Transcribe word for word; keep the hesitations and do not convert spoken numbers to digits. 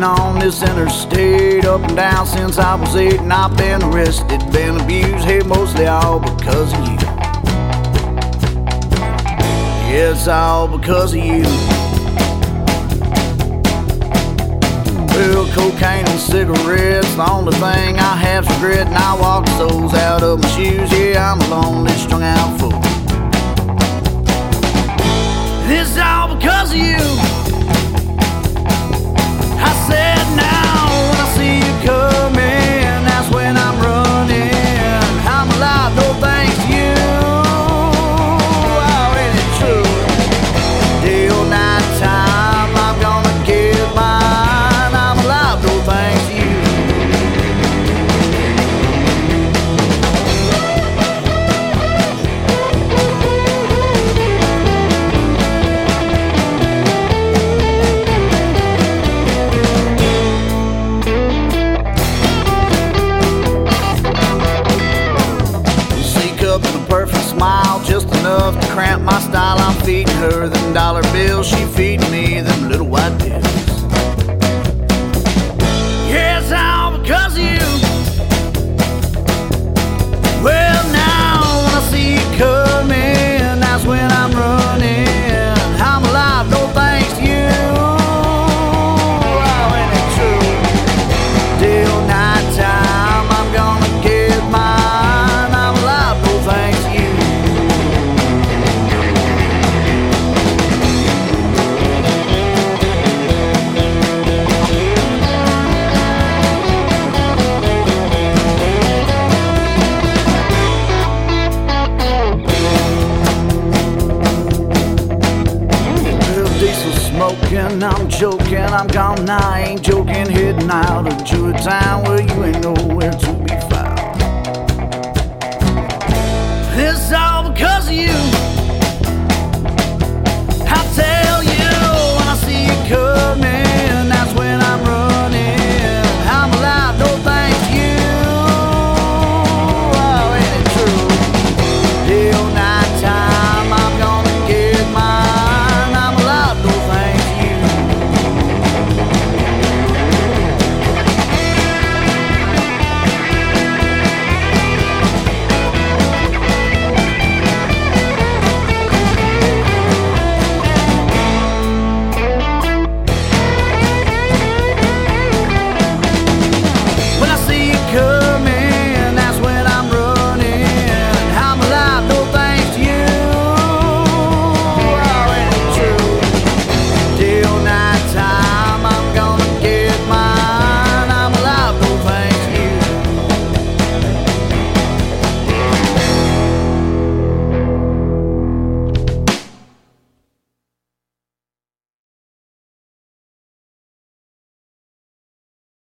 Driving on this interstate, up and down since I was eight, and I've been arrested, been abused, hey, mostly all because of you. Yeah, it's all because of you. Well, cocaine and cigarettes, the only thing I have's regret, and I walk the soles out of my shoes. Yeah, I'm a lonely, strung out fool. This is all because of you. I said now when I see you coming, that's when I'm running. I'm alive, no thanks to you. Oh, ain't it true? Day or night time, I'm gonna get mine. I'm alive, no thanks to you. Perfect smile, just enough to cramp my style. I'm feeding her them dollar bills, she feeding me them little white pills. Yeah, it's all because of you. Well, now when I see you coming, that's when I'm running. I'm alive, no thanks to you. Oh, ain't it true? Day or night time, I'm gonna get mine. I'm alive, no thanks to you. Smoking, I'm joking, I'm gone now, I ain't joking, heading out of Jewett town where you ain't nowhere to be found.